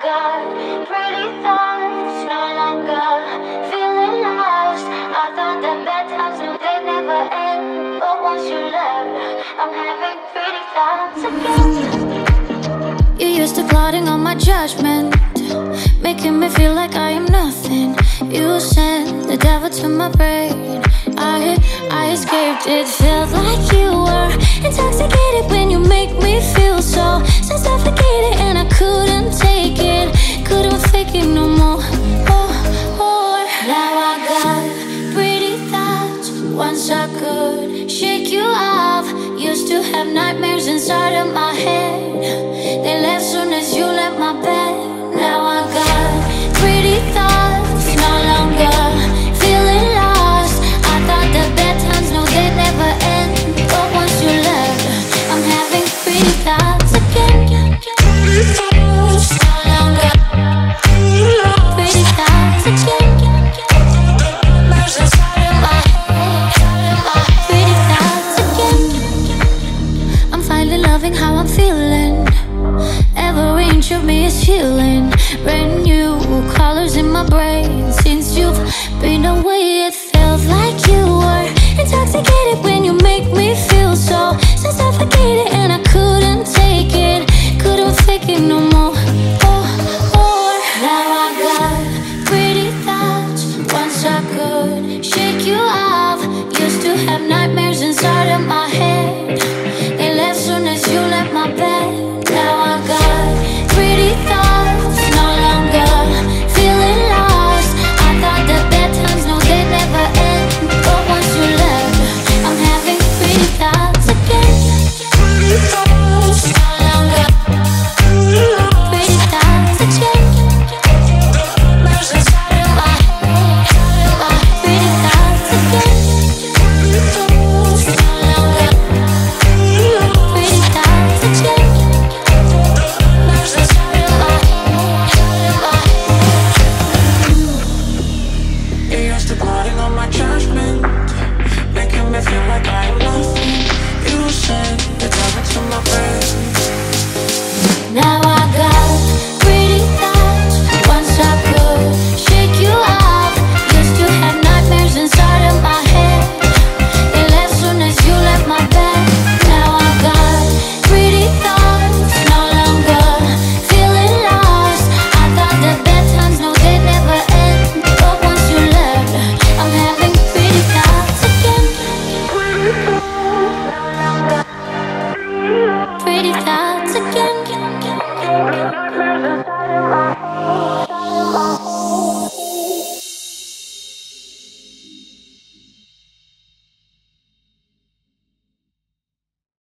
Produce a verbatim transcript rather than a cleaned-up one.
got pretty thoughts, no longer feeling lost. I thought that bad times knew they'd never end, but once you left, I'm having pretty thoughts again. You used to plotting on my judgment, making me feel like I am nothing. You sent the devil to my brain. I, I escaped, it felt like you were intoxicated when you make me feel so, so suffocated. And I couldn't take it, couldn't fake it no more. Oh, oh. Now I got pretty thoughts, once I could shake you off. Used to have nightmares inside of my head, they left soon as you left my bed. Now I got pretty thoughts, no longer feeling lost. I thought the bad times, no, they'd never end, but once you left, I'm having pretty thoughts again. Pretty thoughts, no longer pretty thoughts again. Nightmares inside of my head, pretty thoughts again. I'm finally loving how I'm feeling. Every inch of me is healing. Brand new colors in my brain. Since you've been away, it feels like you were intoxicated when you make me feel so, so suffocated. And I